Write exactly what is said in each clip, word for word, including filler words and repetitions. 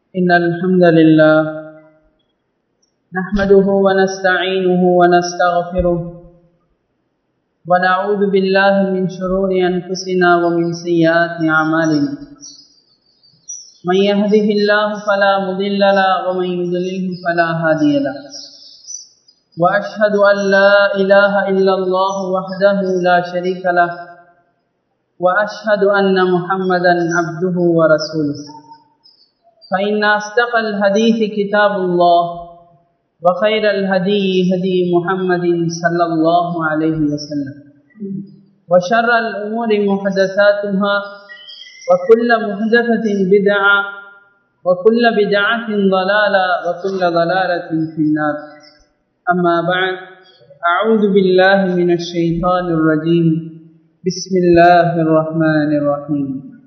إن الحمد لله نحمده ونستعينه ونستغفره ونعوذ بالله من شرور أنفسنا ومن سيئات أعمالنا من يهده الله فلا مضل له ومن يضلله فلا هادي له وأشهد أن لا إله إلا الله وحده لا شريك له وأشهد أن محمدا عبده ورسوله فإن أصدق الحديث كتاب الله وخير الهدي هدي محمد صلى الله عليه وسلم وشر الأمور محدثاتها وكل محدثة بدعة وكل بدعة ضلالة وكل ضلالة في النار أما بعد أعوذ بالله من الشيطان الرجيم بسم الله الرحمن الرحيم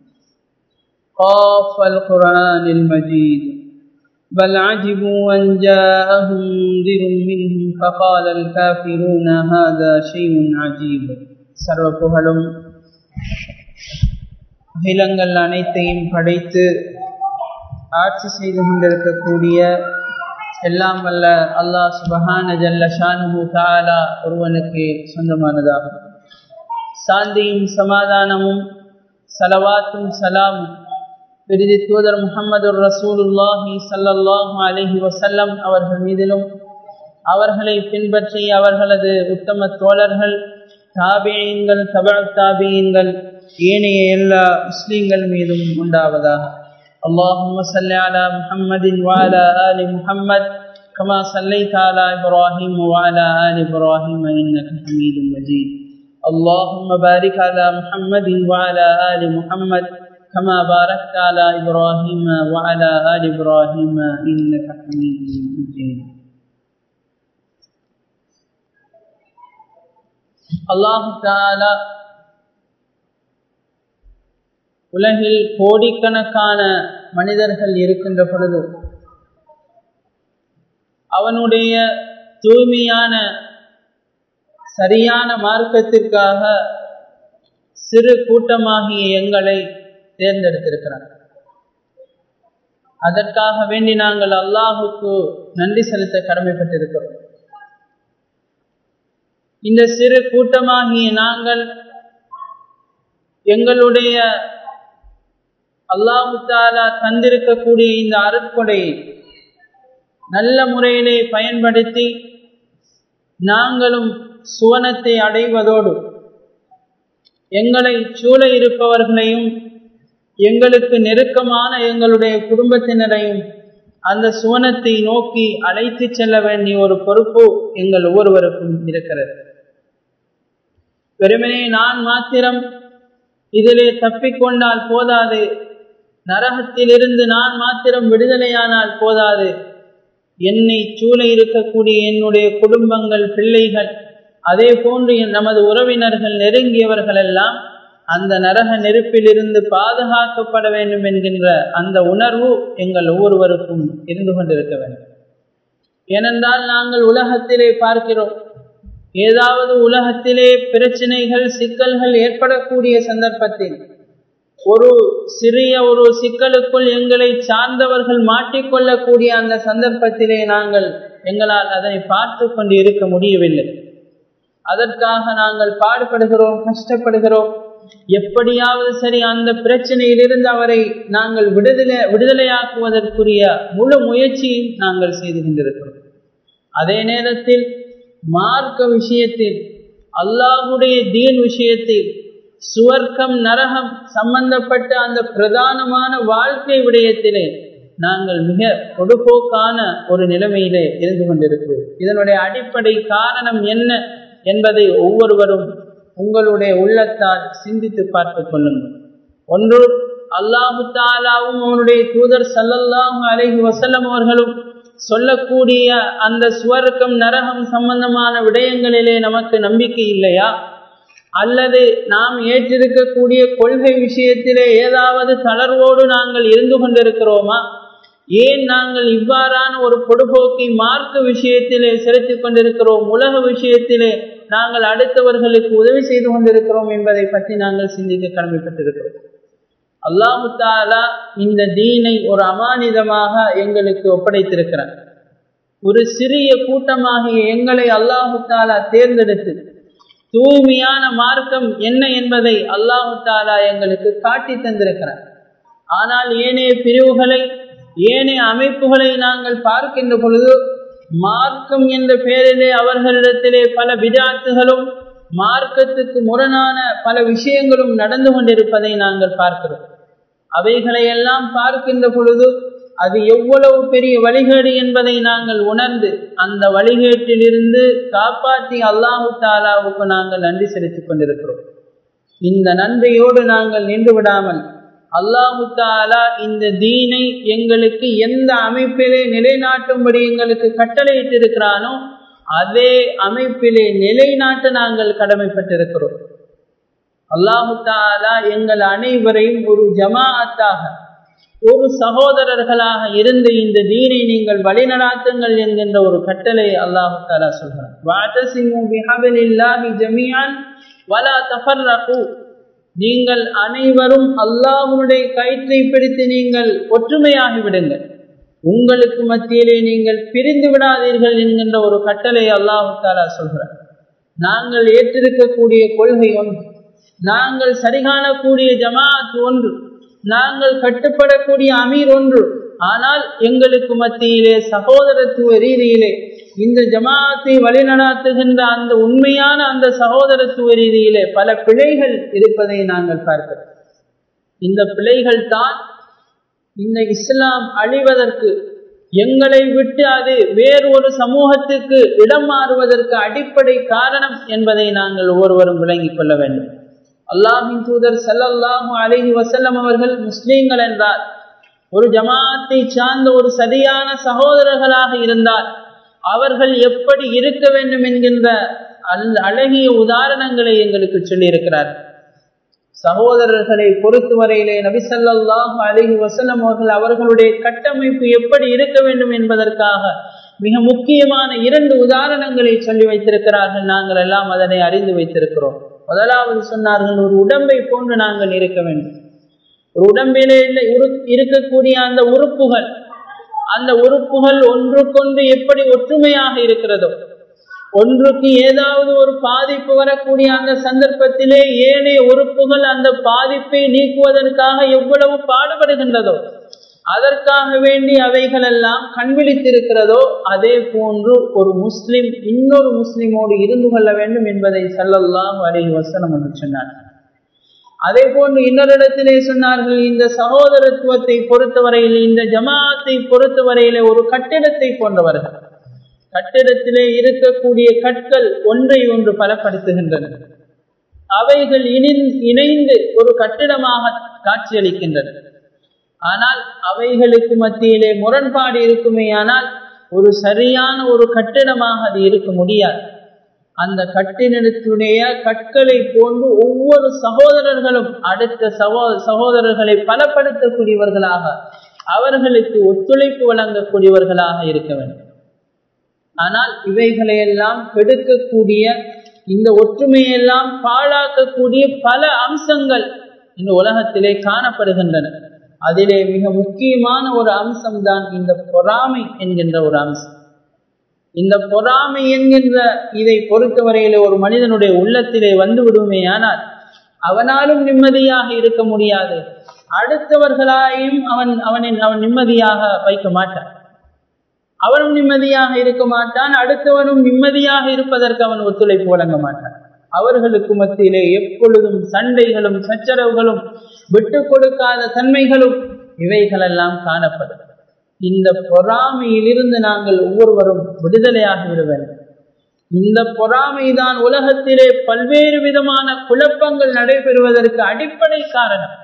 قاف القرآن المجيد بل عجبوا أن جاءهم منذر منهم فقال الكافرون هذا شيء عجيب. சர்வ புகழும் அகிலங்கள் அனைத்தையும் படைத்து ஆட்சி செய்து கொண்டிருக்கக்கூடிய எல்லாம் வல்ல அல்லாஹ் சுப்ஹான ஜல்ல ஷானுஹு தஆலா ஒருவனுக்கு சொந்தமானதாகும். சாந்தியும் சமாதானமும் ஸலவாத்தும் சலாமும் பிரிதி தூதர் முஹம்மது ரசூலுல்லாஹி ஸல்லல்லாஹு அலைஹி வஸல்லம் அவர்கள் மீதிலும் அவர்களை பின்பற்றி அவர்களது உத்தம தோழர்கள் தாபிஈன்கள் தபஅ தாபிஈன்கள் ஏனைய எல்லா முஸ்லிம்கள் மீதும் உண்டாவதாக. اللهم صل على محمد وعلى آل محمد كما صليت على إبراهيم وعلى آل إبراهيم إنك حميد مجيد. اللهم بارك على محمد وعلى آل محمد كما باركت على إبراهيم وعلى آل إبراهيم إنك حميد مجيد. الله تعالى உலகில் கோடிக்கணக்கான மனிதர்கள் இருக்கின்ற பொழுது அவனுடைய தூய்மையான சரியான மார்க்கத்திற்காக சிறு கூட்டமாகிய எங்களை தேர்ந்தெடுத்திருக்கிறார். அதற்காக வேண்டி நாங்கள் அல்லாஹுக்கு நன்றி செலுத்த கடமைப்பட்டிருக்கிறோம். இந்த சிறு கூட்டமாகிய நாங்கள் எங்களுடைய அல்லாஹ் தஆலா தந்திருக்கக்கூடிய இந்த அருட்கொடையை நல்ல முறையிலே பயன்படுத்தி நாங்களும் சுவனத்தை அடைவதோடு எங்களை சூழ இருப்பவர்களையும் எங்களுக்கு நெருக்கமான எங்களுடைய குடும்பத்தினரையும் அந்த சுவனத்தை நோக்கி அழைத்து செல்ல வேண்டிய ஒரு பொறுப்பு எங்கள் ஒவ்வொருவருக்கும் இருக்கிறது. வெறுமனே நான் மாத்திரம் இதிலே தப்பிக்கொண்டால் போதாது, நரகத்திலிருந்து நான் மாத்திரம் விடுதலையானால் போதாது, என்னை சூழ இருக்கக்கூடிய என்னுடைய குடும்பங்கள், பிள்ளைகள், அதே போன்று நமது உறவினர்கள், நெருங்கியவர்கள் எல்லாம் அந்த நரக நெருப்பிலிருந்து பாதுகாக்கப்பட வேண்டும் என்கின்ற அந்த உணர்வு எங்கள் ஒவ்வொருவருக்கும் இருந்து கொண்டிருக்க வேண்டும். ஏனென்றால் நாங்கள் உலகத்திலே பார்க்கிறோம், ஏதாவது உலகத்திலே பிரச்சனைகள், சிக்கல்கள் ஏற்படக்கூடிய சந்தர்ப்பத்தில் ஒரு சிறிய ஒரு சிக்கலுக்குள் எங்களை சார்ந்தவர்கள் மாட்டிக்கொள்ளக்கூடிய அந்த சந்தர்ப்பத்திலே நாங்கள் எங்களால் அதை பார்த்து கொண்டு இருக்க முடியவில்லை. அதற்காக நாங்கள் பாடுபடுகிறோம், கஷ்டப்படுகிறோம். எப்படியாவது சரி அந்த பிரச்சனையிலிருந்து அவரை நாங்கள் விடுதலை விடுதலையாக்குவதற்குரிய முழு முயற்சியும் நாங்கள் செய்து கொண்டிருக்கிறோம். அதே நேரத்தில் மார்க்க விஷயத்தில், அல்லாஹ்வுடைய தீன் விஷயத்தில், சுவர்க்கம் நரகம் சம்பந்தப்பட்ட அந்த பிரதானமான வாழ்க்கை விடயத்திலே நாங்கள் மிக பொடுபோக்கான ஒரு நிலைமையிலே இருந்து கொண்டிருக்கிறோம். இதனுடைய அடிப்படை காரணம் என்ன என்பதை ஒவ்வொருவரும் உங்களுடைய உள்ளத்தால் சிந்தித்து பார்த்துக் கொள்ளுங்கள். ஒன்று, அல்லாஹு தஆலாவும் அவனுடைய தூதர் ஸல்லல்லாஹு அலைஹி வஸல்லம் அவர்களும் சொல்லக்கூடிய அந்த சுவர்க்கம் நரகம் சம்பந்தமான விடயங்களிலே நமக்கு நம்பிக்கை இல்லையா? அல்லது நாம் ஏற்றிருக்கக்கூடிய கொள்கை விஷயத்திலே ஏதாவது தளர்வோடு நாங்கள் இருந்து கொண்டிருக்கிறோமா? ஏன் நாங்கள் இவ்வாறான ஒரு பொடுபோக்கை மார்க்க விஷயத்திலே செலுத்திக் கொண்டிருக்கிறோம், உலக விஷயத்திலே நாங்கள் அடுத்தவர்களுக்கு உதவி செய்து கொண்டிருக்கிறோம் என்பதை பற்றி நாங்கள் சிந்திக்க கடமைப்பட்டிருக்கிறோம். அல்லாஹு தஆலா இந்த தீனை ஒரு அமானிதமாக எங்களுக்கு ஒப்படைத்திருக்கிறார். ஒரு சிறிய கூட்டமாகிய எங்களை அல்லாஹு தஆலா தேர்ந்தெடுத்து தூய்மையான மார்க்கம் என்ன என்பதை அல்லாஹு தஆலா எங்களுக்கு காட்டி தந்திருக்கிறார். ஆனால் ஏனைய பிரிவுகளை ஏனைய அமைப்புகளை நாங்கள் பார்க்கின்ற பொழுது மார்க்கம் என்ற பெயரிலே அவர்களிடத்திலே பல பித்அத்துகளும் மார்க்கத்துக்கு முரணான பல விஷயங்களும் நடந்து கொண்டிருப்பதை நாங்கள் பார்க்கிறோம். அவைகளையெல்லாம் பார்க்கின்ற பொழுது அது எவ்வளவு பெரிய வழிகேடு என்பதை நாங்கள் உணர்ந்து அந்த வழிகேட்டிலிருந்து காப்பாற்றி அல்லாஹு தஆலாவுக்கு நாங்கள் நன்றி செலுத்திக் கொண்டிருக்கிறோம். இந்த நன்றியோடு நாங்கள் நின்று விடாமல் அல்லாஹு தஆலா இந்த தீனை எங்களுக்கு எந்த அமைப்பிலே நிலைநாட்டும்படி எங்களுக்கு கட்டளையிட்டிருக்கிறானோ அதே அமைப்பிலே நிலைநாட்ட நாங்கள் கடமைப்பட்டிருக்கிறோம். அல்லாஹு தஆலா எங்கள் அனைவரையும் ஒரு ஜமாஅத்தாக ஒரு சகோதரர்களாக இருந்து இந்த தீனை நீங்கள் வழிநடாத்துங்கள் என்கின்ற ஒரு கட்டளை அல்லாஹு தஆலா சொல்கிறார். வஅதஸிமு பிஹப்லில்லாஹி ஜமீஅன் வலா தஃபர்ரகு, நீங்கள் அனைவரும் அல்லாஹ்வுடைய கயிற்றை பிடித்து நீங்கள் ஒற்றுமையாகி விடுங்கள், உங்களுக்கு மத்தியிலே நீங்கள் பிரிந்து விடாதீர்கள் என்கின்ற ஒரு கட்டளை அல்லாஹு தஆலா சொல்கிறார். நாங்கள் ஏற்றிருக்கக்கூடிய கொள்கை ஒன்று, நாங்கள் சரிகாணக்கூடிய ஜமாஅத் ஒன்று, நாங்கள் கட்டுப்படக்கூடிய அமீர் ஒன்று. ஆனால் எங்களுக்கு மத்தியிலே சகோதரத்துவ ரீதியிலே இந்த ஜமாஅத்தை வழிநடாத்துகின்ற அந்த உண்மையான அந்த சகோதரத்துவ ரீதியிலே பல பிழைகள் இருப்பதை நாங்கள் பார்க்கிறோம். இந்த பிழைகள் தான் இந்த இஸ்லாம் அழிவதற்கு, எங்களை விட்டு அது வேறு ஒரு சமூகத்துக்கு இடம் மாறுவதற்கு அடிப்படை காரணம் என்பதை நாங்கள் ஒவ்வொருவரும் விளங்கிக் கொள்ள வேண்டும். அல்லாஹ்வின் தூதர் ஸல்லல்லாஹு அலைஹி வஸல்லம் அவர்கள் முஸ்லிம்கள் என்றால், ஒரு ஜமாஅத்தை சார்ந்த ஒரு சரியான சகோதரர்களாக இருந்தால் அவர்கள் எப்படி இருக்க வேண்டும் என்கின்ற அழகிய உதாரணங்களை எங்களுக்கு சொல்லி இருக்கிறார். சகோதரர்களை பொறுத்தவரையிலே நபி ஸல்லல்லாஹு அலைஹி வஸல்லம் அவர்கள் அவர்களுடைய கட்டமைப்பு எப்படி இருக்க வேண்டும் என்பதற்காக மிக முக்கியமான இரண்டு உதாரணங்களை சொல்லி வைத்திருக்கிறார்கள். நாங்கள் எல்லாம் அதனை அறிந்து வைத்திருக்கிறோம். முதலாவது சொன்னார்கள், ஒரு உடம்பை போன்று நாங்கள் இருக்க வேண்டும். ஒரு உடம்பிலே இருக்கக்கூடிய அந்த உறுப்புகள், அந்த உறுப்புகள் ஒன்றுக்கொன்று எப்படி ஒற்றுமையாக இருக்கிறதோ, ஒன்றுக்கு ஏதாவது ஒரு பாதிப்பு வரக்கூடிய அந்த சந்தர்ப்பத்திலே ஏனைய உறுப்புகள் அந்த பாதிப்பை நீக்குவதற்காக எவ்வளவு பாடுபடுகின்றதோ, அதற்காக வேண்டி அவைகள் எல்லாம் கண்விழித்திருக்கிறதோ, அதே போன்று ஒரு முஸ்லிம் இன்னொரு முஸ்லிமோடு இருந்து கொள்ள வேண்டும் என்பதை ஸல்லல்லாஹு அலைஹி வஸல்லம் என்று சொன்னார்கள். அதே போன்று இன்னொரு இடத்திலே சொன்னார்கள், இந்த சகோதரத்துவத்தை பொறுத்தவரையில், இந்த ஜமாஅத்தை பொறுத்தவரையிலே ஒரு கட்டிடத்தை போன்றவர்கள். கட்டிடத்திலே இருக்கக்கூடிய கற்கள் ஒன்றை ஒன்று பலப்படுத்துகின்றன. அவைகள் இணைந்து ஒரு கட்டிடமாக காட்சியளிக்கின்றன. ஆனால் அவைகளுக்கு மத்தியிலே முரண்பாடு இருக்குமே, ஆனால் ஒரு சரியான ஒரு கட்டிடமாக அது இருக்க முடியாது. அந்த கட்டிடத்துடைய கற்களை போன்று ஒவ்வொரு சகோதரர்களும் அடுத்த சகோ சகோதரர்களை பலப்படுத்தக்கூடியவர்களாக, அவர்களுக்கு ஒத்துழைப்பு வழங்கக்கூடியவர்களாக இருக்க வேண்டும். ஆனால் இவைகளையெல்லாம் கெடுக்கக்கூடிய, இந்த ஒற்றுமையெல்லாம் பாழாக்கக்கூடிய பல அம்சங்கள் இந்த உலகத்திலே காணப்படுகின்றன. அதிலே மிக முக்கியமான ஒரு அம்சம்தான் இந்த பொறாமை என்கின்ற ஒரு அம்சம். இந்த பொறாமை என்கின்ற இதை பொறுத்தவரையிலே ஒரு மனிதனுடைய உள்ளத்திலே வந்து விடுமே, ஆனால் அவனாலும் நிம்மதியாக இருக்க முடியாது, அடுத்தவர்களாயும் அவன் அவனின் அவன் நிம்மதியாக வைக்க மாட்டான். அவனும் நிம்மதியாக இருக்க மாட்டான், அடுத்தவனும் நிம்மதியாக இருப்பதற்கு அவன் ஒத்துழைப்பு வழங்க மாட்டான். அவர்களுக்கு மத்தியிலே எப்பொழுதும் சண்டைகளும் சச்சரவுகளும் விட்டு கொடுக்காத தன்மைகளும் இவைகளெல்லாம் காணப்படும். இந்த பொறாமையிலிருந்து நாங்கள் ஒவ்வொருவரும் விடுதலையாக விட வேண்டும். இந்த பொறாமைதான் உலகத்திலே பல்வேறு விதமான குழப்பங்கள் நடைபெறுவதற்கு அடிப்படை காரணம்.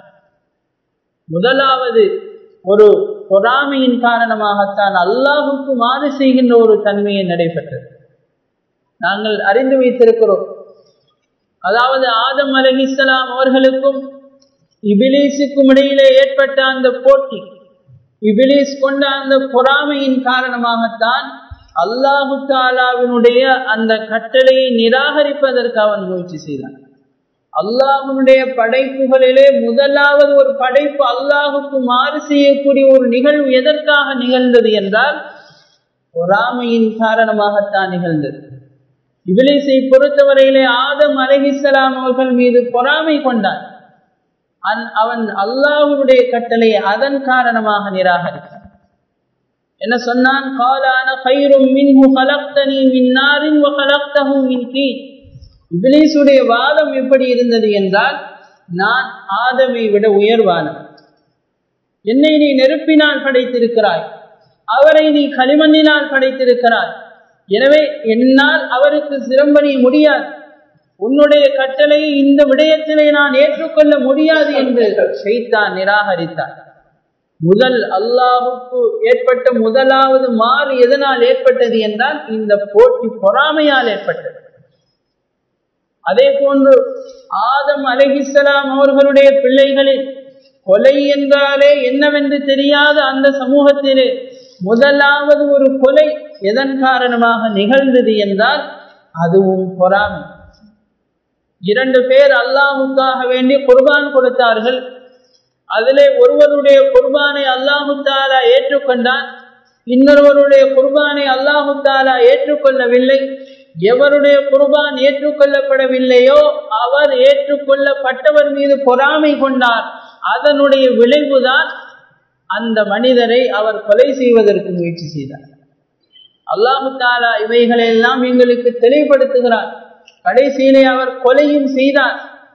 முதலாவது, ஒரு பொறாமையின் காரணமாகத்தான் அல்லாஹுக்கு மாறு செய்கின்ற ஒரு தன்மையை நடைபெற்றது. நாங்கள் அறிந்து வைத்திருக்கிறோம். அதாவது ஆதம் அலைஹிஸ்ஸலாம் அவர்களுக்கும் இபிலீசுக்கும் இடையிலே ஏற்பட்ட அந்த போட்டி, இபிலீஸ் கொண்ட அந்த பொறாமையின் காரணமாகத்தான் அல்லாஹு தஆலாவினுடைய அந்த கட்டளையை நிராகரிப்பதற்கு அவன் முயற்சி செய்தான். அல்லாஹ்வுடைய படைப்புகளிலே முதலாவது ஒரு படைப்பு அல்லாஹுக்கு மாறு செய்யக்கூடிய ஒரு நிகழ்வு எதற்காக நிகழ்ந்தது என்றால் பொறாமையின் காரணமாகத்தான் நிகழ்ந்தது. இப்லீஸை பொறுத்தவரையிலே ஆதம் அலைஹிஸ்ஸலாம் அவர்கள் மீது பொறாமை கொண்டான். அவன் அல்லாஹ்வுடைய கட்டளை அதன் காரணமாக நிராகரித்தான். என்ன சொன்னான்? قال انا خير منه خلقتني من نار وخلقته من طين. இப்லீஸுடைய வாதம் எப்படி இருந்தது என்றால், நான் ஆதமை விட உயர்வானவன், என்னை நீ நெருப்பினால் படைத்திருக்கிறாய், அவரை நீ களிமண்ணினால் படைத்திருக்கிறாய், எனவே என்னால் அவருக்கு சிரம்பணிய முடியாது, உன்னுடைய கட்டளையை இந்த விடயத்திலே நான் ஏற்றுக்கொள்ள முடியாது என்று ஷைத்தான் நிராகரித்தார். முதல் அல்லாஹுக்கு ஏற்பட்ட முதலாவது மாறு எதனால் ஏற்பட்டது என்றால் இந்த போட்டி பொறாமையால் ஏற்பட்டது. அதே போன்று ஆதம் அலைஹிஸ்ஸலாம் அவர்களுடைய பிள்ளைகளில் கொலை என்றாலே என்னவென்று தெரியாத அந்த சமூகத்திலே முதலாவது ஒரு கொலை எதன் காரணமாக நிகழ்ந்தது என்றால் அதுவும் பொறாமை. இரண்டு பேர் அல்லாஹுக்காக வேண்டி குர்பான் கொடுத்தார்கள். அதிலே ஒருவருடைய குர்பானை அல்லாஹு தஆலா ஏற்றுக்கொண்டான், இன்னொருவருடைய குர்பானை அல்லாஹு தஆலா ஏற்றுக்கொள்ளவில்லை. எவருடைய குர்பான் ஏற்றுக்கொள்ளப்படவில்லையோ அவர் ஏற்றுக்கொள்ளப்பட்டவர் மீது பொறாமை கொண்டார். அதனுடைய விளைவுதான் அந்த மனிதரை அவர் கொலை செய்வதற்கு முயற்சி செய்தார். அல்லாஹு தஆலா இவைகளெல்லாம் எங்களுக்கு தெளிவுபடுத்துகிறார். கடைசியிலே அவர் கொலையும் செய்தார்.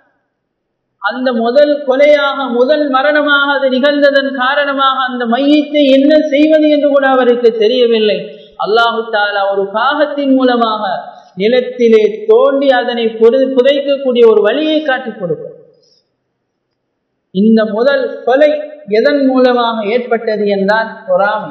அந்த முதல் கொலையாக முதல் மரணமாக அது நிகழ்ந்ததன் காரணமாக அந்த மையத்தை என்ன செய்வது என்று கூட அவருக்கு தெரியவில்லை. அல்லாஹு தஆலா ஒரு காகத்தின் மூலமாக நிலத்திலே தோண்டி அதனை புதைக்கக்கூடிய ஒரு வழியை காட்டிக் கொடுக்கும். இந்த முதல் கொலை எதன் மூலமாக ஏற்பட்டது என்றால் பொறாமை.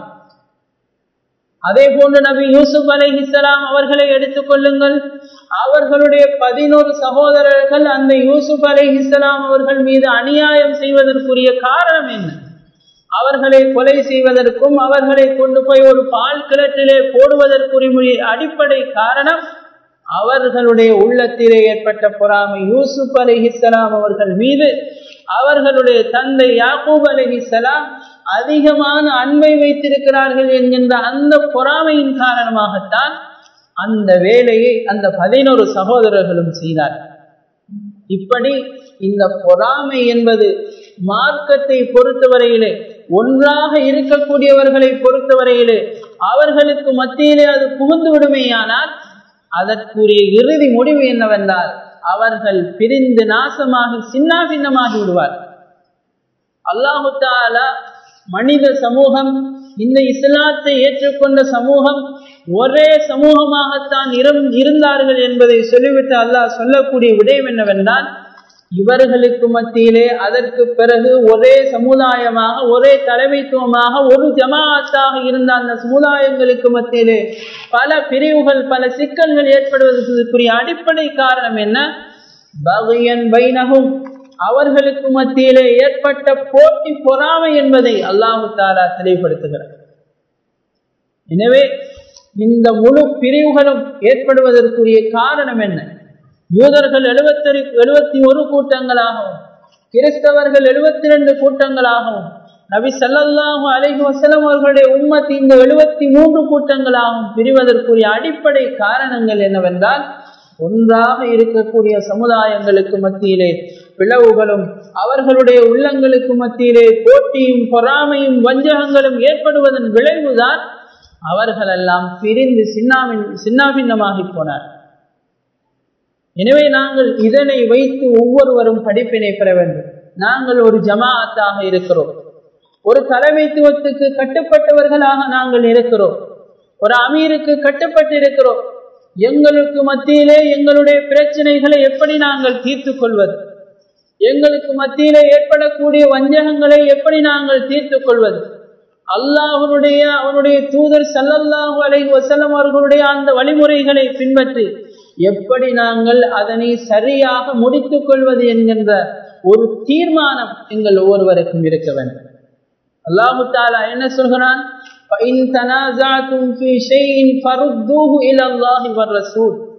அதே போன்று நபி யூசுப் அலைஹிஸ்ஸலாம் அவர்களை எடுத்துக் கொள்ளுங்கள். அவர்களுடைய பதினோரு சகோதரர்கள் அந்த யூசுப் அலைஹிஸ்ஸலாம் அவர்கள் மீது அநியாயம் செய்வதற்குரிய காரணம் என்ன? அவர்களை கொலை செய்வதற்கும் அவர்களை கொண்டு போய் ஒரு பால் கிணற்றிலே போடுவதற்குரிய அடிப்படை காரணம் அவர்களுடைய உள்ளத்திலே ஏற்பட்ட பொறாமை. யூசுப் அலைஹிஸ்ஸலாம் அவர்கள் மீது அவர்களுடைய தந்தை யாக்கூப் அலைஹிஸ்ஸலாம் அதிகமான அன்பை வைத்திருக்கிறார்கள் என்கின்ற அந்த பொறாமையின் காரணமாகத்தான் அந்த வேலையை அந்த பதினோரு சகோதரர்களும் செய்தார்கள். இப்படி இந்த பொறாமை என்பது மார்க்கத்தை பொறுத்தவரையிலே ஒன்றாக இருக்கக்கூடியவர்களை பொறுத்தவரையிலே அவர்களுக்கு மத்தியிலே அது புகுந்து விடுமேயானால் அதற்குரிய இறுதி முடிவு என்னவென்றால் அவர்கள் பிரிந்து நாசமாகி சின்னாபின்னமாகி விடுவார். அல்லாஹு தஆலா மனித சமூகம், இந்த இஸ்லாத்தை ஏற்றுக்கொண்ட சமூகம் ஒரே சமூகமாகத்தான் இருந்தார்கள் என்பதை சொல்லிவிட்டு அல்லாஹ் சொல்லக்கூடிய விடயம் என்னவென்றால் இவர்களுக்கு மத்தியிலே அதற்கு பிறகு ஒரே சமுதாயமாக ஒரே தலைமைத்துவமாக ஒரு ஜமாஅத்தாக இருந்த அந்த சமுதாயங்களுக்கு மத்தியிலே பல பிரிவுகள் பல சிக்கல்கள் ஏற்படுவதற்குரிய அடிப்படை காரணம் என்ன? பகியன் பைனஹும், அவர்களுக்கு மத்தியிலே ஏற்பட்ட போட்டி பொறாமை என்பதை அல்லாஹு தஆலா தெளிவுபடுத்துகிறார். எனவே இந்த முழு பிரிவுகளும் ஏற்படுவதற்குரிய காரணம் என்ன? யூதர்கள் எழுபத்தி எழுபத்தி ஒரு கூட்டங்களாகவும் கிறிஸ்தவர்கள் எழுபத்தி இரண்டு கூட்டங்களாகவும் நபி ஸல்லல்லாஹு அலைஹி வஸல்லம் அவர்களுடைய உம்மத் இந்த எழுபத்தி மூன்று கூட்டங்களாகவும் பிரிவதற்குரிய அடிப்படை காரணங்கள் என்னவென்றால் ஒன்றாக இருக்கக்கூடிய சமுதாயங்களுக்கு மத்தியிலே பிளவுகளும் அவர்களுடைய உள்ளங்களுக்கு மத்தியிலே போட்டியும் பொறாமையும் வஞ்சகங்களும் ஏற்படுவதன் விளைவுதான் அவர்களெல்லாம் பிரிந்து சின்னாவின் சின்னாபின்னமாகி போனார். எனவே நாங்கள் இதனை வைத்து ஒவ்வொருவரும் படிப்பினை பெற வேண்டும். நாங்கள் ஒரு ஜமாஅத்தாக இருக்கிறோம், ஒரு தலைமைத்துவத்துக்கு கட்டுப்பட்டவர்களாக நாங்கள் இருக்கிறோம், ஒரு அமீருக்கு கட்டுப்பட்டு இருக்கிறோம். எங்களுக்கு மத்தியிலே எங்களுடைய பிரச்சனைகளை எப்படி நாங்கள் தீர்த்து கொள்வது, எங்களுக்கு மத்தியிலே ஏற்படக்கூடிய வஞ்சகங்களை எப்படி நாங்கள் தீர்த்து கொள்வது, அல்லாஹ்வுடைய அவருடைய தூதர் ஸல்லல்லாஹு அலைஹி வஸல்லம் அவர்களுடைய அந்த வழிமுறைகளை பின்பற்றி எப்படி நாங்கள் அதனை சரியாக முடித்துக் கொள்வது என்கின்ற ஒரு தீர்மானம் எங்கள் ஒவ்வொருவருக்கும் இருக்க வேண்டும். அல்லாஹு தஆலா என்ன சொல்கிறான்? فَإِن تَنَازَعْتُمْ فِي شَيْءٍ فَرُدُّوهُ إِلَى اللَّهِ وَالرَّسُولِ.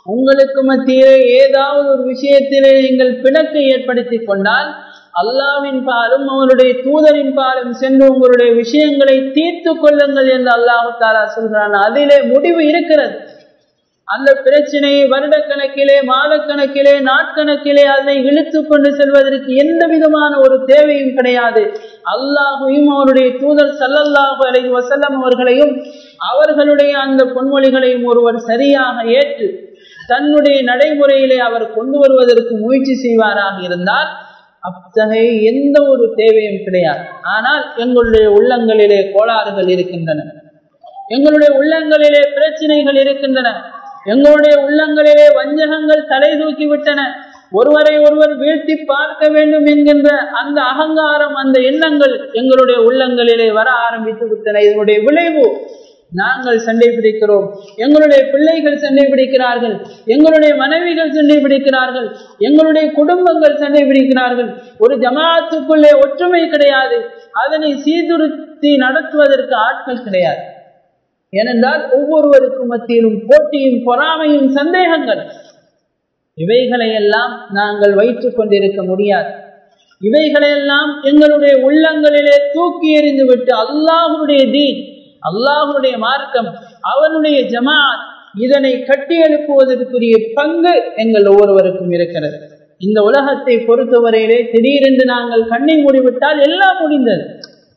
உங்களுக்கு மத்தியிலே ஏதாவது ஒரு விஷயத்திலே நீங்கள் பிணக்கை ஏற்படுத்தி கொண்டால் அல்லாஹ்வின் பாலும் அவருடைய தூதரின் பாலும் சென்று உங்களுடைய விஷயங்களை தீர்த்து கொள்ளுங்கள் என்று அல்லாஹ் தஆலா சொல்கிறான். அதிலே முடிவு இருக்கிறது. அந்த பிரச்சனையை வருடக்கணக்கிலே மாதக்கணக்கிலே நாட்கணக்கிலே அதை இழுத்து கொண்டு செல்வதற்கு எந்த விதமான ஒரு தேவையும் கிடையாது. அல்லாஹ்வையும் அவருடைய தூதர் ஸல்லல்லாஹு அலைஹி வஸல்லம் அவர்களையும் அவர்களுடைய அந்த பொன்மொழிகளையும் ஒருவர் சரியாக ஏற்று தன்னுடைய நடைமுறையிலே அவர் கொண்டு வருவதற்கு முயற்சி செய்வாராக இருந்தால் அத்தகைய எந்த ஒரு தேவையும் கிடையாது. ஆனால் எங்களுடைய உள்ளங்களிலே கோளாறுகள் இருக்கின்றன, எங்களுடைய உள்ளங்களிலே பிரச்சனைகள் இருக்கின்றன, எங்களுடைய உள்ளங்களிலே வஞ்சகங்கள் தலை தூக்கிவிட்டன. ஒருவரை ஒருவர் வீழ்த்தி பார்க்க வேண்டும் என்கின்ற அந்த அகங்காரம், அந்த எண்ணங்கள் எங்களுடைய உள்ளங்களிலே வர ஆரம்பித்து விட்டன. இதனுடைய விளைவு நாங்கள் சண்டை பிடிக்கிறோம், எங்களுடைய பிள்ளைகள் சண்டை பிடிக்கிறார்கள், எங்களுடைய மனைவிகள் சண்டை பிடிக்கிறார்கள், எங்களுடைய குடும்பங்கள் சண்டை பிடிக்கிறார்கள். ஒரு ஜமாஅத்துக்குள்ளே ஒற்றுமை கிடையாது, அதனை சீர்திருத்தி நடத்துவதற்கு ஆட்கள் கிடையாது. ஏனென்றால் ஒவ்வொருவருக்கும் மத்தியிலும் போட்டியும் பொறாமையும் சந்தேகங்கள். இவைகளையெல்லாம் நாங்கள் வைத்துக் கொண்டிருக்க முடியாது. இவைகளையெல்லாம் எங்களுடைய உள்ளங்களிலே தூக்கி எறிந்து விட்டு அல்லாஹ்வுடைய தீன், அல்லாஹ்வுடைய மார்க்கம், அவனுடைய ஜமாஅத், இதனை கட்டி எழுப்புவதற்குரிய பங்கு எங்கள் ஒவ்வொருவருக்கும் இருக்கிறது. இந்த உலகத்தை பொறுத்தவரையிலே திடீரென்று நாங்கள் கண்ணை மூடிவிட்டால் எல்லாம் முடிந்தது.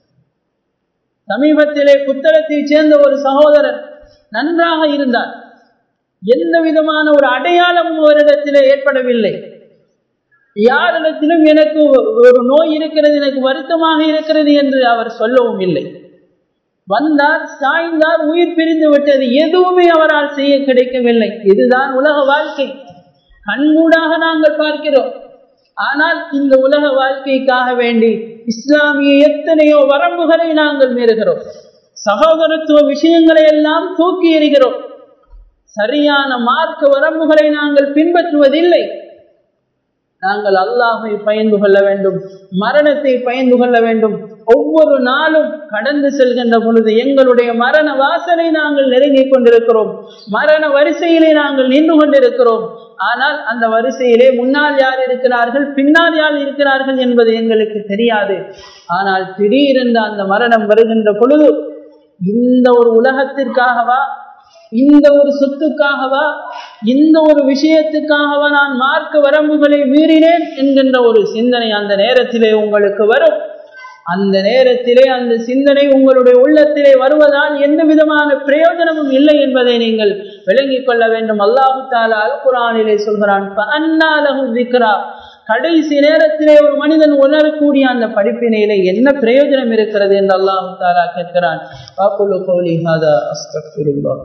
சமீபத்திலே புத்தளத்தை சேர்ந்த ஒரு சகோதரர் நன்றாக இருந்தார். எந்த விதமான ஒரு அடையாளமும் அவரிடத்திலே ஏற்படவில்லை. யாரிடத்திலும் எனக்கு ஒரு நோய் இருக்கிறது, எனக்கு வருத்தமாக இருக்கிறது என்று அவர் சொல்லவும் இல்லை. வந்தார், சாய்ந்தார், உயிர் பிரிந்து விட்டது. எதுவுமே அவரால் செய்ய கிடைக்கவில்லை. இதுதான் உலக வாழ்க்கை. கண்கூடாக நாங்கள் பார்க்கிறோம். ஆனால் இந்த உலக வாழ்க்கைக்காக வேண்டி இஸ்லாமிய எத்தனையோ வரம்புகளை நாங்கள் மீறுகிறோம். சகோதரத்துவ விஷயங்களை எல்லாம் தூக்கி எறிகிறோம். சரியான மார்க்க வரம்புகளை நாங்கள் பின்பற்றுவதில்லை. நாங்கள் அல்லாஹை பயந்து கொள்ள வேண்டும், மரணத்தை பயந்து கொள்ள வேண்டும். ஒவ்வொரு நாளும் கடந்து செல்கின்ற பொழுது எங்களுடைய மரண வாசலை நாங்கள் நெருங்கிக் கொண்டிருக்கிறோம். மரண வரிசையிலே நாங்கள் நின்று கொண்டிருக்கிறோம். ஆனால் அந்த வரிசையிலே முன்னால் யார் இருக்கிறார்கள், பின்னால் யார் இருக்கிறார்கள் என்பது எங்களுக்கு தெரியாது. ஆனால் திடீரென்று அந்த மரணம் வருகின்ற பொழுது இந்த ஒரு உலகத்திற்காகவா, இந்த ஒரு சொத்துக்காகவா, இந்த ஒரு விஷயத்துக்காகவா நான் மார்க்க வரம்புகளை மீறினேன் என்கின்ற ஒரு சிந்தனை அந்த நேரத்திலே உங்களுக்கு வரும். அந்த நேரத்திலே அந்த சிந்தனை உங்களுடைய உள்ளத்திலே வருவதால் எந்த விதமான பிரயோஜனமும் இல்லை என்பதை நீங்கள் விளங்கிக் கொள்ள வேண்டும். அல்லாஹு தஆலா அல் குர்ஆனிலே சொல்கிறான், ஃபஅன்னா லஹு ذிக்ரா. கடைசி நேரத்திலே ஒரு மனிதன் உணரக்கூடிய அந்த படிப்பினையிலே என்ன பிரயோஜனம் இருக்கிறது என்று அல்லாஹு தஆலா கேட்கிறான். வகுலு கௌலி ஹாதா அஸ்தக்ஃபிருல்லாஹ்.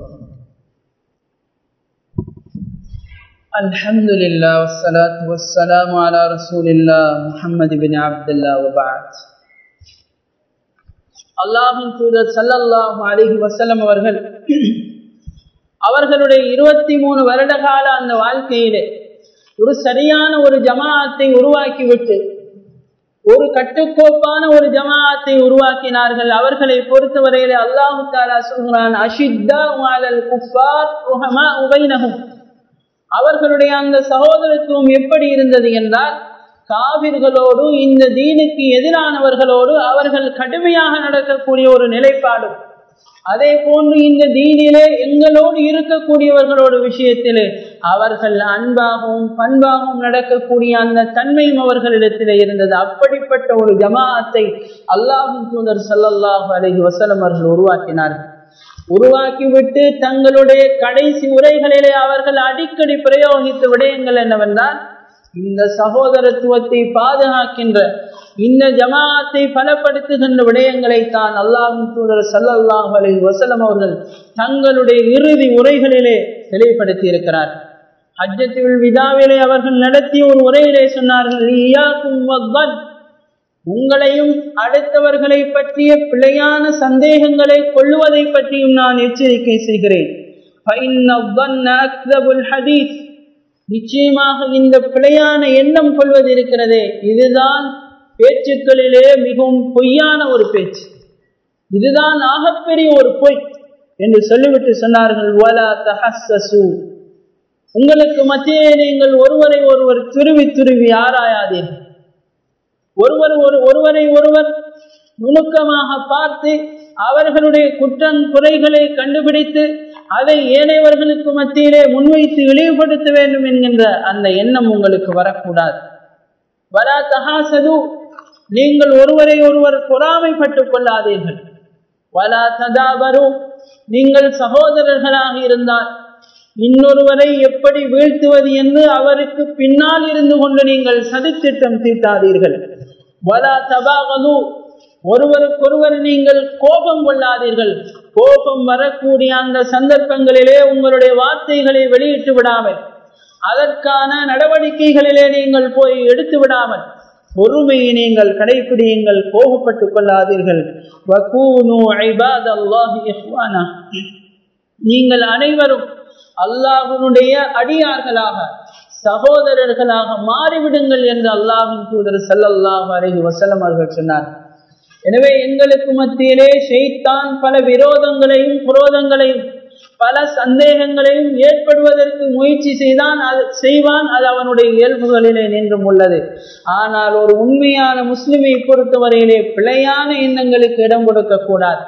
அல்ஹம்துலில்லாஹ் வஸ்ஸலாத்து வஸ்ஸலாமு அலா ரசூலில்லாஹ் முஹம்மது இப்னு அப்துல்லாஹ் வ பஅத். அல்லாஹ்வின் தூதர் ஸல்லல்லாஹு அலைஹி வஸல்லம் அவர்கள் அவர்களுடைய இருபத்தி மூணு வருட கால அந்த வாழ்க்கையிலே ஒரு சரியான ஒரு ஜமாஅத்தை உருவாக்கிவிட்டு ஒரு கட்டுக்கோப்பான ஒரு ஜமாஅத்தை உருவாக்கினார்கள். அவர்களை பொறுத்தவரையிலே அல்லாஹ் தஆலா சொல்கிறான், அஷித்தாஉ அலல் குஃபார் ருஹமாஉ பைனஹும். அவர்களுடைய அந்த சகோதரத்துவம் எப்படி இருந்தது என்றால், காவிர்களோடு இந்த தீனுக்கு எதிரானவர்களோடு அவர்கள் கடுமையாக நடக்கக்கூடிய ஒரு நிலைப்பாடு. அதே போன்று இந்த தீனிலே எங்களோடு இருக்கக்கூடியவர்களோட விஷயத்திலே அவர்கள் அன்பாகவும் பண்பாகவும் நடக்கக்கூடிய அந்த தன்மையும் அவர்களிடத்திலே இருந்தது. அப்படிப்பட்ட ஒரு ஜமாஅத்தை அல்லாஹ்வின் தூதர் ஸல்லல்லாஹு அலைஹி வஸல்லம் அவர்கள் உருவாக்கினார்கள். உருவாக்கிவிட்டு தங்களுடைய கடைசி உரைகளிலே அவர்கள் அடிக்கடி பிரயோகித்த விடயங்கள் என்னவென்றால், இந்த சகோதரத்துவத்தை பாதுகாக்கின்ற, இந்த ஜமாஅத்தை பலப்படுத்துகின்ற விடயங்களை தான் அல்லாஹ்வின் தூதர் ஸல்லல்லாஹு அலைஹி வஸல்லம் அவர்கள் தங்களுடைய இறுதி உரைகளிலே தெளிவுபடுத்தி இருக்கிறார். ஹஜ்ஜத்துல் விதாவிலே அவர்கள் நடத்திய ஒரு உரையிலே சொன்னார்கள், இய்யாக்கும் வதன். உங்களையும் அடுத்தவர்களை பற்றிய பிழையான சந்தேகங்களை கொள்ளுவதை பற்றியும் நான் எச்சரிக்கை செய்கிறேன். நிச்சயமாக இந்த பிழையான எண்ணம் கொள்வது இருக்கிறதே, இதுதான் பேச்சுக்களிலே மிகவும் பொய்யான ஒரு பேச்சு, இதுதான் ஆகப்பெரிய ஒரு பொய் என்று சொல்லிவிட்டு சொன்னார்கள், வலா தஹஸ்ஸசு. உங்களுக்கு மத்தியே நீங்கள் ஒருவரை ஒருவர் துருவி துருவி ஆராயாதீர்கள். ஒருவர் ஒரு ஒருவரை ஒருவர் நுணுக்கமாக பார்த்து அவர்களுடைய குற்றம் குறைகளை கண்டுபிடித்து அதை ஏனையவர்களுக்கு மத்தியிலே முன்வைத்து இழிவுபடுத்த வேண்டும் என்கின்ற அந்த எண்ணம் உங்களுக்கு வரக்கூடாது. வரா தஹாசது, நீங்கள் ஒருவரை ஒருவர் பொறாமைப்பட்டுக் கொள்ளாதீர்கள். வலா ததாபரு, நீங்கள் சகோதரர்களாக இருந்தால் இன்னொருவரை எப்படி வீழ்த்துவது என்று அவருக்கு பின்னால் இருந்து கொண்டு நீங்கள் சதித்திட்டம் தீட்டாதீர்கள். வலா தபாகது, ஒருவருக்கொருவர் நீங்கள் கோபம் கொள்ளாதீர்கள். கோபம் வரக்கூடிய அந்த சந்தர்ப்பங்களிலே உங்களுடைய வார்த்தைகளை வெளியிட்டு விடாமல், அதற்கான நடவடிக்கைகளிலே நீங்கள் போய் எடுத்து விடாமல் பொறுமையை நீங்கள் கடைபிடியுங்கள், கோபப்பட்டுக் கொள்ளாதீர்கள். வகூனு இபாதல்லாஹி இஹ்வானா, நீங்கள் அனைவரும் அல்லாஹ்வுடைய அடியார்களாக சகோதரர்களாக மாறிவிடுங்கள் என்று அல்லாஹ்வின் தூதர் ஸல்லல்லாஹு அலைஹி வஸல்லம் அவர்கள் சொன்னார். எனவே எங்களுக்கு மத்தியிலே ஷைத்தான் பல விரோதங்களையும் குரோதங்களையும் பல சந்தேகங்களையும் ஏற்படுவதற்கு முயற்சி செய்தான் செய்வான். அது அவனுடைய இயல்புகளிலே நின்றும் உள்ளது. ஆனால் ஒரு உண்மையான முஸ்லிமை பொறுத்தவரையிலே பிழையான எண்ணங்களுக்கு இடம் கொடுக்க கூடாது.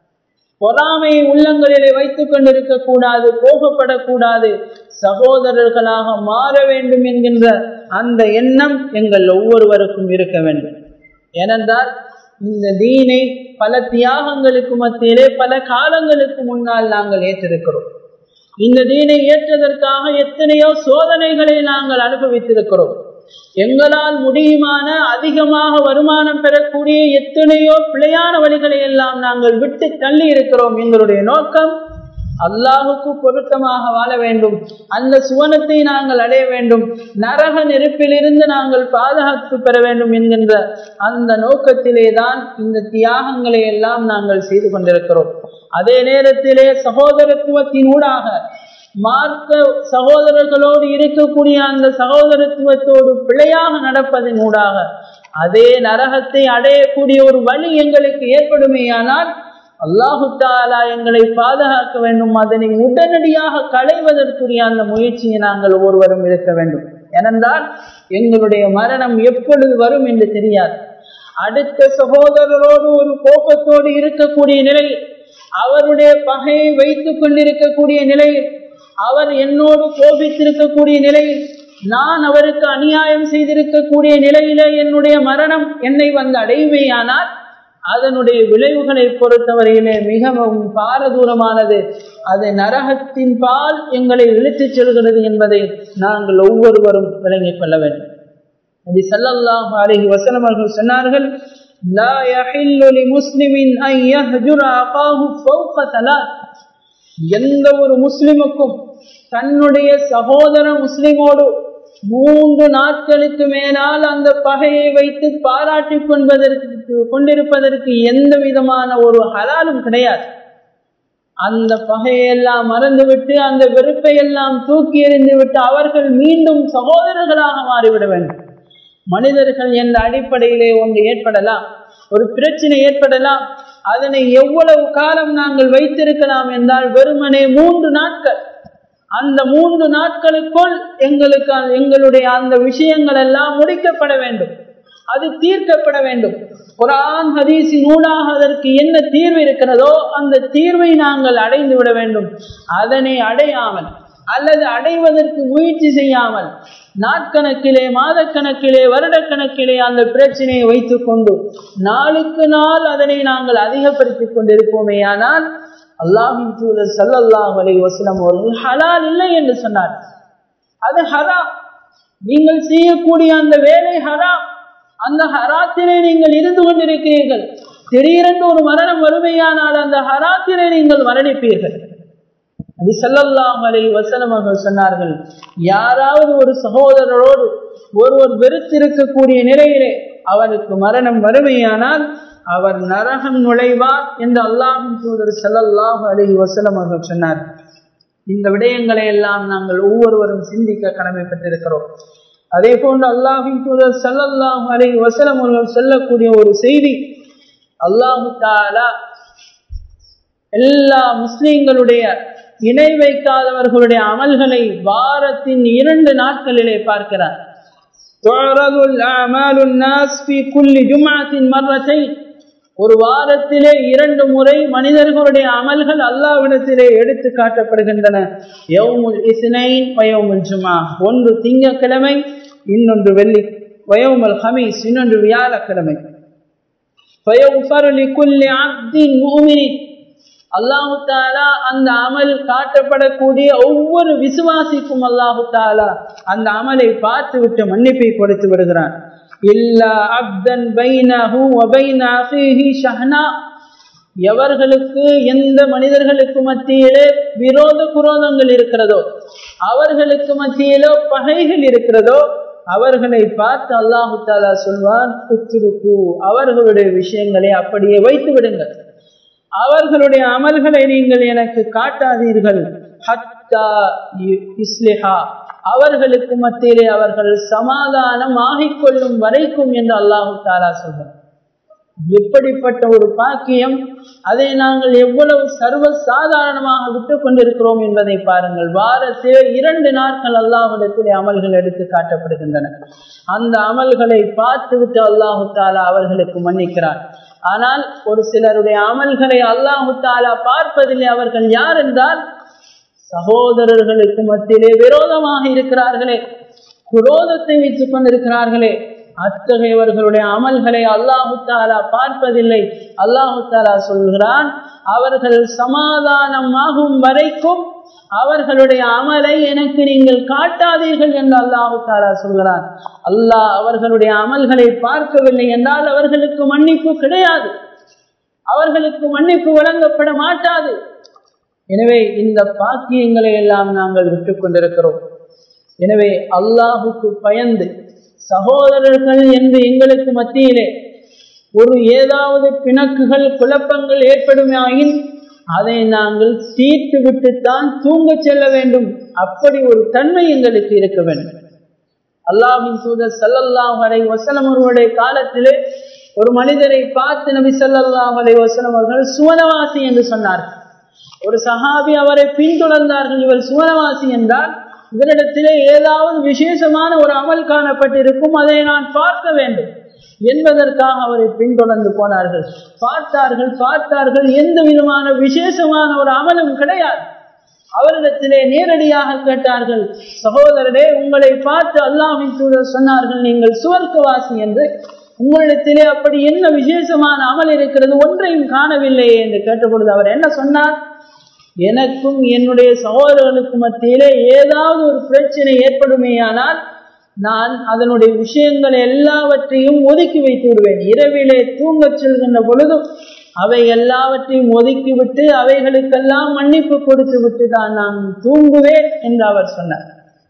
பொறாமையை உள்ளங்களிலே வைத்துக் கொண்டிருக்க கூடாது, கோபப்படக்கூடாது. சகோதரர்களாக மாற வேண்டும் என்கின்ற அந்த எண்ணம் எங்கள் ஒவ்வொருவருக்கும் இருக்க வேண்டும். ஏனென்றால் இந்த தீனை பல தியாகங்களுக்கு மத்தியிலே பல காலங்களுக்கு முன்னால் நாங்கள் ஏற்றிருக்கிறோம். இந்த தீனை ஏற்றதற்காக எத்தனையோ சோதனைகளை நாங்கள் அனுபவித்திருக்கிறோம். எங்களால் முடியுமான அதிகமாக வருமானம் பெறக்கூடிய எத்தனையோ பிழையான வழிகளை எல்லாம் நாங்கள் விட்டு தள்ளி இருக்கிறோம். எங்களுடைய நோக்கம் அல்லாஹுக்கு பொருத்தமாக வாழ வேண்டும், அந்த சுவனத்தை நாங்கள் அடைய வேண்டும், நரக நெருப்பிலிருந்து நாங்கள் பாதுகாப்பு பெற வேண்டும் என்கின்ற அந்த நோக்கத்திலே தான் இந்த தியாகங்களை எல்லாம் நாங்கள் செய்து கொண்டிருக்கிறோம். அதே நேரத்திலே சகோதரத்துவத்தினூடாக மார்க்க சகோதரர்களோடு இருக்கக்கூடிய அந்த சகோதரத்துவத்தோடு பிழையாக நடப்பதனூடாக அதே நரகத்தை அடையக்கூடிய ஒரு வழி எங்களுக்கு ஏற்படுமேயானால் அல்லாஹு தஆலா எங்களை பாதுகாக்க வேண்டும். அதனை உடனடியாக களைவதற்குரிய அந்த முயற்சியை நாங்கள் ஒவ்வொருவரும் இருக்க வேண்டும். ஏனென்றால் எங்களுடைய மரணம் எப்பொழுது வரும் என்று தெரியாது. அடுத்த சகோதரரோடு ஒரு கோபத்தோடு இருக்கக்கூடிய நிலையில், அவருடைய பகையை வைத்துக் கொண்டிருக்கக்கூடிய நிலையில், அவர் என்னோடு கோபித்திருக்கக்கூடிய நிலையில், நான் அவருக்கு அநியாயம் செய்திருக்கக்கூடிய நிலையிலே என்னுடைய மரணம் என்னை வந்து அடையுமேயானால் அதனுடைய விளைவுகளை பொறுத்தவரையிலே மிகவும் பாரதூரமானது. அது நரகத்தின் பால் எங்களை இழுத்துச் செல்கிறது என்பதை நாங்கள் ஒவ்வொருவரும் விளங்கிக் கொள்ள வேண்டும். நபி ஸல்லல்லாஹு அலைஹி வஸல்லம் அவர்கள் சொன்னார்கள், லா யஹில்லு லிமுஸ்லிமின் அன் யஹ்ஜுர அகாஹு ஃபௌக ஸலாத். எந்த ஒரு முஸ்லிமுக்கும் தன்னுடைய சகோதர முஸ்லிமோடு மூன்று நாட்களுக்கு மேலால் அந்த பகையை வைத்து பாராட்டி கொள்வதற்கு கொண்டிருப்பதற்கு எந்த விதமான ஒரு ஹலாலும் கிடையாது. அந்த பகையெல்லாம் மறந்துவிட்டு அந்த வெறுப்பை எல்லாம் தூக்கி எறிந்து விட்டு அவர்கள் மீண்டும் சகோதரர்களாக மாறிவிட வேண்டும். மனிதர்கள் என்ற அடிப்படையிலே ஒன்று ஏற்படலாம், ஒரு பிரச்சனை ஏற்படலாம். அதனை எவ்வளவு காலம் நாங்கள் வைத்திருக்கலாம் என்றால் வெறுமனே மூன்று நாட்கள். அந்த மூன்று நாட்களுக்குள் எங்களுக்கு எங்களுடைய அந்த விஷயங்கள் எல்லாம் முடிக்கப்பட வேண்டும், அது தீர்க்கப்பட வேண்டும். குர்ஆன் ஹதீஸின் ஊடாக அதற்கு என்ன தீர்வு இருக்கிறதோ அந்த தீர்வை நாங்கள் அடைந்து விட வேண்டும். அதனை அடையாமல் அல்லது அடைவதற்கு முயற்சி செய்யாமல் நாட்கணக்கிலே மாதக்கணக்கிலே வருடக்கணக்கிலே அந்த பிரச்சனையை வைத்துக் கொண்டு நாளுக்கு நாள் அதனை நாங்கள் அதிகப்படுத்திக் கொண்டிருப்போமேயானால் அல்லாஹ்வின் தூதர் ஸல்லல்லாஹு அலைஹி வஸல்லம் அவர்கள் ஹலால் இல்லை என்று சொன்னார். அது ஹராம். நீங்கள் செய்யக்கூடிய அந்த வேலை ஹராம். அந்த ஹராத்திலே நீங்கள் இருந்து கொண்டிருக்கிறீர்கள். திடீரென்று ஒரு மரணம் வறுமையானால் அந்த ஹராத்திலே நீங்கள் மரணிப்பீர்கள். நபி ஸல்லல்லாஹு அலைஹி வஸல்லம் அவர்கள் சொன்னார்கள், யாராவது ஒரு சகோதரரோடு ஒருவர் வெறுத்திருக்கக்கூடிய நிலையிலே அவருக்கு மரணம் வறுமையானால் அவர் நரகம் நுழைவார் என்று அல்லாஹ்வின் தூதர் ஸல்லல்லாஹு அலைஹி வஸல்லம் அவர்கள் சொன்னார். இந்த விடயங்களை எல்லாம் நாங்கள் ஒவ்வொருவரும் சிந்திக்க கடமைப்பட்டிருக்கிறோம். அதே போன்று அல்லாஹ்வின் தூதர் ஸல்லல்லாஹு அலைஹி வஸல்லம் அவர்கள் சொல்லக்கூடிய ஒரு செய்தி, அல்லாஹ் தஆலா எல்லா முஸ்லிம்களுடைய இணை வைக்காதவர்களுடைய அமல்களை வாரத்தின் இரண்டு நாட்களிலே பார்க்கிறார். ஒரு வாரத்திலே இரண்டு முறை மனிதர்களுடைய அமல்கள் அல்லாஹ்விடத்திலே எடுத்து காட்டப்படுகின்றன. யௌமுல் இஸ்னைன் வ யௌமுல் ஜுமா, ஒன்று திங்கட்கிழமை, இன்னொன்று வெள்ளி. வயவுமல் ஹமீஸ், இன்னொன்று வியாழக்கிழமை. அல்லாஹு தாலா அந்த அமல் காட்டப்படக்கூடிய ஒவ்வொரு விசுவாசிக்கும் அல்லாஹு தாலா அந்த அமலை பார்த்து விட்டு மன்னிப்பை கொடுத்து விடுகிறான். இல்லா அப்தன் பைனஹு வ பைன அஹீஹி ஷஹ்னா, எவர்களுக்கு எந்த மனிதர்களுக்கு மத்தியிலே விரோத குரோதங்கள் இருக்கிறதோ, அவர்களுக்கு மத்தியிலோ பகைகள் இருக்கிறதோ, அவர்களை பார்த்து அல்லாஹு தாலா சொல்வான், உத்ருக்கு, அவர்களுடைய விஷயங்களை அப்படியே வைத்து விடுங்கள், அவர்களுடைய அமல்களை நீங்கள் எனக்கு காட்டாதீர்கள். ஹத்தா இஸ்லிஹா, அவர்களுக்கு மத்தியிலே அவர்கள் சமாதானம் ஆகிக்கொள்ளும் வரைக்கும் என்று அல்லாஹு தாலா சொல்றார். எப்படிப்பட்ட ஒரு பாக்கியம்! அதை நாங்கள் எவ்வளவு சர்வ சாதாரணமாக விட்டுக் கொண்டிருக்கிறோம் என்பதை பாருங்கள். வாரத்திலே இரண்டு நாட்கள் அல்லாஹ்விடத்திலே அமல்கள் எடுத்து காட்டப்படுகின்றன. அந்த அமல்களை பார்த்துவிட்டு அல்லாஹு தாலா அவர்களுக்கு மன்னிக்கிறான். ஆனால் ஒரு சிலருடைய அமல்களை அல்லாஹு தாலா பார்ப்பதில்லை. அவர்கள் யார் என்றால், சகோதரர்களுக்கு மத்தியிலே விரோதமாக இருக்கிறார்களே, குரோதத்தை வைத்துக் கொண்டிருக்கிறார்களே, அத்தகையவர்களுடைய அமல்களை அல்லாஹு தாலா பார்ப்பதில்லை. அல்லாஹு தாலா சொல்கிறான், அவர்கள் சமாதானமாகும் வரைக்கும் அவர்களுடைய அமலை எனக்கு நீங்கள் காட்டாதீர்கள் என்று அல்லாஹு தாலா சொல்கிறான். அல்லாஹ் அவர்களுடைய அமல்களை பார்க்கவில்லை என்றால் அவர்களுக்கு மன்னிப்பு கிடையாது, அவர்களுக்கு மன்னிப்பு வழங்கப்பட மாட்டாது. எனவே இந்த பாக்கியங்களை எல்லாம் நாங்கள் விட்டுக் கொண்டிருக்கிறோம். எனவே அல்லாஹுக்கு பயந்து சகோதரர்கள் என்று எங்களுக்கு மத்தியிலே ஒரு ஏதாவது பிணக்குகள் குழப்பங்கள் ஏற்படுமாயின் அதை நாங்கள் தீர்த்து விட்டுத்தான் தூங்க செல்ல வேண்டும். அப்படி ஒரு தன்மை எங்களுக்கு இருக்க வேண்டும். அல்லாஹ்வின் தூதர் ஸல்லல்லாஹு அலைஹி வஸல்லம் அவர்களுடைய காலத்திலே ஒரு மனிதரை பார்த்து நபி ஸல்லல்லாஹு அலைஹி வஸல்லம் அவர்கள் சுவனவாசி என்று சொன்னார்கள். ஒரு சஹாபி அவரை பின்தொடர்ந்தார்கள். இவர் சுவனவாசி என்றால் இவரிடத்திலே ஏதாவது விசேஷமான ஒரு அமல் காணப்பட்டிருக்கும், அதை நான் பார்க்க வேண்டும் என்பதற்காக அவரை பின்தொடர்ந்து போனார்கள். பார்த்தார்கள் பார்த்தார்கள் எந்த விதமான விசேஷமான ஒரு அமலும் கிடையாது. அவரிடத்திலே நேரடியாக கேட்டார்கள், சகோதரரே, உங்களை பார்த்து அல்லாஹ்வின் தூதர் சொன்னார்கள் நீங்கள் சுவர்க்கவாசி என்று, உங்களிடத்திலே அப்படி என்ன விசேஷமான அமல் இருக்கிறது, ஒன்றையும் காணவில்லையே என்று கேட்டபொழுது அவர் என்ன சொன்னார்? எனக்கும் என்னுடைய சகோதரர்களுக்கு மத்தியிலே ஏதாவது ஒரு பிரச்சனை ஏற்படுமேயானால் நான் அதனுடைய விஷயங்கள் எல்லாவற்றையும் ஒதுக்கி வைத்து விடுவேன். இரவிலே தூங்கச் செல்கின்ற பொழுது அவை எல்லாவற்றையும் ஒதுக்கிவிட்டு அவைகளுக்கெல்லாம் மன்னிப்பு கொடுத்து விட்டு தான் நான் தூங்குவேன் என்று அவர் சொன்னார்.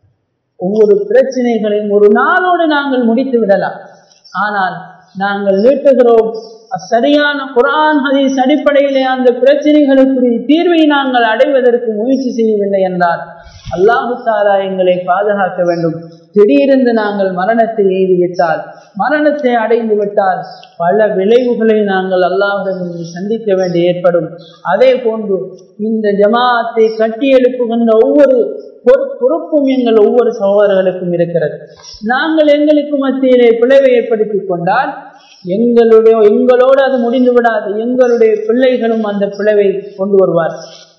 ஒவ்வொரு பிரச்சனைகளையும் ஒரு நாளோடு நாங்கள் முடித்து விடலாம். ஆனால் நாங்கள் நீட்டுகிறோம் சரியான குர்ஆன் ஹதீஸ் அடிப்படையிலே அந்த பிரச்சனைகளுக்குரிய தீர்வை நாங்கள் அடைவதற்கு முயற்சி செய்யவில்லை என்றால் அல்லாஹு தஆலா எங்களை பாதுகாக்க வேண்டும். திடீரென்று நாங்கள் மரணத்தை எய்துவிட்டால், மரணத்தை அடைந்து விட்டால் பல விளைவுகளை நாங்கள் அல்லாஹ்விடம் சந்திக்க வேண்டி ஏற்படும். அதே போன்று இந்த ஜமாஅத்தை கட்டி எழுப்புகின்ற ஒவ்வொரு பொறுப்பும் எங்கள் ஒவ்வொரு சகோதரர்களுக்கும் இருக்கிறது. நாங்கள் எங்களுக்கு மத்தியிலே பிளவை ஏற்படுத்திக் கொண்டால் எங்களுடைய எங்களோடு அது முடிந்து விடாது. எங்களுடைய பிள்ளைகளும் அந்த பிளவை கொண்டு வருவார்,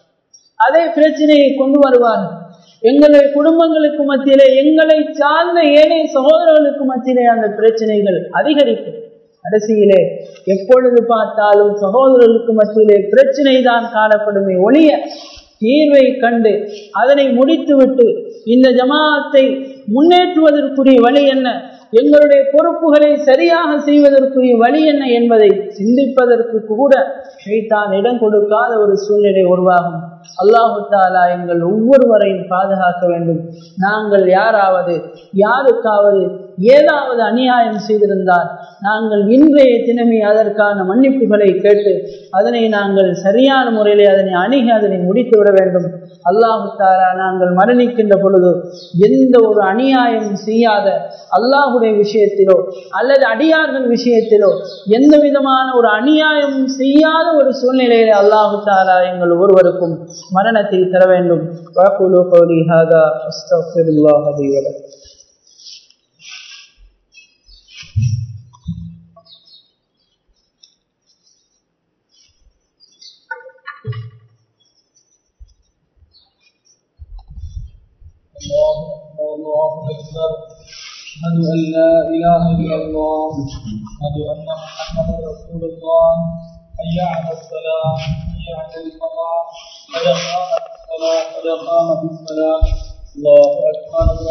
அதே பிரச்சனையை கொண்டு வருவார்கள். எங்களுடைய குடும்பங்களுக்கு மத்தியிலே எங்களை சார்ந்த ஏனைய சகோதரர்களுக்கு மத்தியிலே அந்த பிரச்சனைகள் அதிகரிக்கும். கடைசியிலே எப்பொழுது பார்த்தாலும் சகோதரர்களுக்கு மத்தியிலே பிரச்சனை தான் காணப்படுமே ஒழிய தீர்வை கண்டு அதனை முடித்துவிட்டு இந்த ஜமாஅத்தை முன்னேற்றுவதற்குரிய வழி என்ன, எங்களுடைய பொறுப்புகளை சரியாக செய்வதற்குரிய வழி என்ன என்பதை சிந்திப்பதற்கு கூட ஷைத்தான் இடம் கொடுக்காத ஒரு சூழ்நிலை உருவாகும். அல்லாஹு தஆலா எங்கள் ஒவ்வொருவரையும் பாதுகாக்க வேண்டும். நாங்கள் யாராவது யாருக்காவது ஏதாவது அநியாயம் செய்திருந்தால் நாங்கள் இன்றைய தினமே அதற்கான மன்னிப்புகளை கேட்டு அதனை நாங்கள் சரியான முறையிலே அதனை அணுகி அதனை முடித்து விட வேண்டும். அல்லாஹு தஆலா நாங்கள் மரணிக்கின்ற பொழுது எந்த ஒரு அநியாயம் செய்யாத அல்லாஹுடைய விஷயத்திலோ அல்லது அடியார்கள் விஷயத்திலோ எந்த விதமான ஒரு அநியாயம் செய்யாத ஒரு சூழ்நிலையிலே அல்லாஹு தஆலா எங்கள் ஒருவருக்கும் மரணத்தை தர வேண்டும். வஅகூலு கௌலி ஹாதா அஸ்தக்ஃபிருல்லாஹ லி வ லக்கும். الله أكبر الله أكبر أشهد أن لا إله إلا الله أشهد أن محمدا رسول الله حي على الصلاة حي على الفلاح قد قامت الصلاة قد قامت الصلاة الله أكبر الله